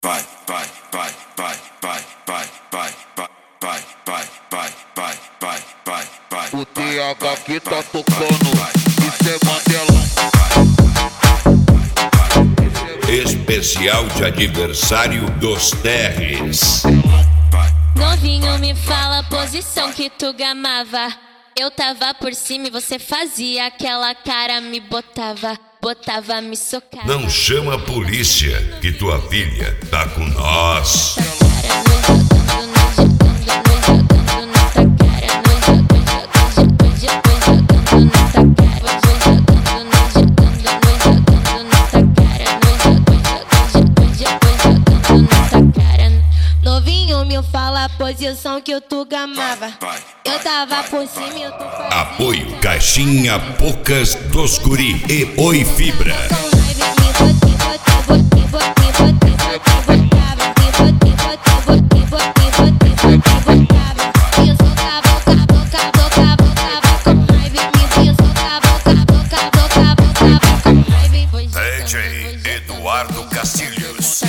vai, vai, vai, vai, vai, vai, vai, vai, vai, vai, vai, vai, vai, vai, vai. O TH que tá tocando, isso é Mandela. Especial de aniversário dos TRs. Novinho, me fala a posição que tu gamava. Eu tava por cima e você fazia aquela cara, me botava, me socava. Não chama a polícia, que tua filha tá com nós. Novinho, me fala a posição que tu gamava. Eu tava por cima e tu fazia. Apoio Caixinha Poucas dos Guri e Oi Fibra. DJ Eduardo Castilhos.